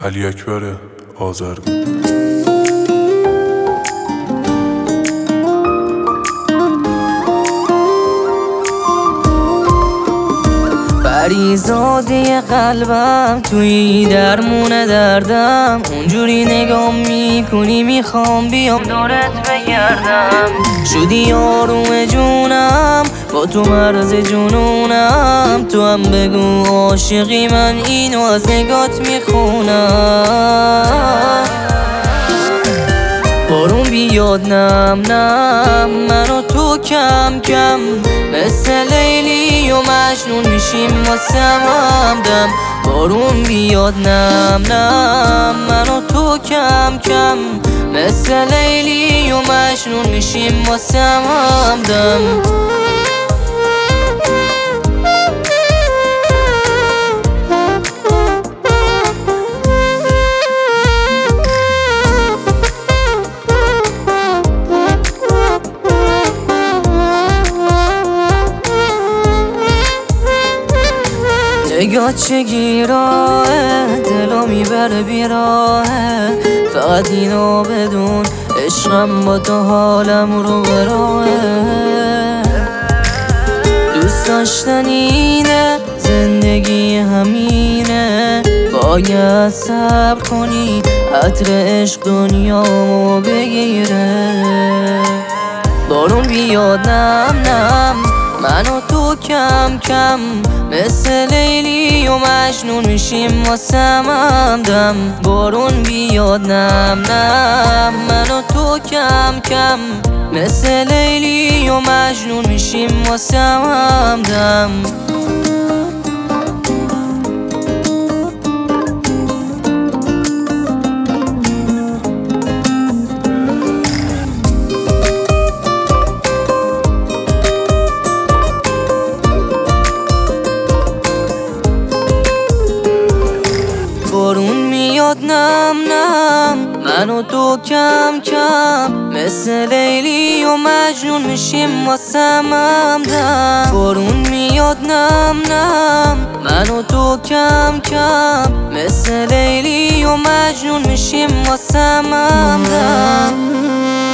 علی اکبر آذرگو. پریزاده قلبم توی درمون دردم، اونجوری نگام میکنی میخوام بیام دورت بگردم. شدی آروم جونم، با تو مرز جنونم. تو هم بگو عاشقی، من اینو از نگات میخونم. بارون بیاد نم نم، من و تو کم کم مثل لیلی و مجنون میشیم واسه همدم. بارون بیاد نم نم، من و تو کم کم مثل لیلی و مجنون میشیم واسه همدم. نگاه چه گیراهه، دلو میبره بیراهه. فقط اینو بدون، عشقم با تو حالم رو براهه. دوست داشتن اینه، زندگی همینه. باید صبر کنی، عطر عشق دنیامو بگیره. بارون بیاد نم نم، من و تو کم کم مثل لیلی و مجنون میشیم واسه همدم. بارون بیاد نم نم، من و تو کم کم مثل لیلی و مجنون میشیم واسه همدم. بارون میاد نم نم، من و تو کم کم مثل لیلی و مجنون میشیم واسه همدم. بارون میاد نم نم، من و تو کم کم مثل لیلی و مجنون میشیم واسه همدم.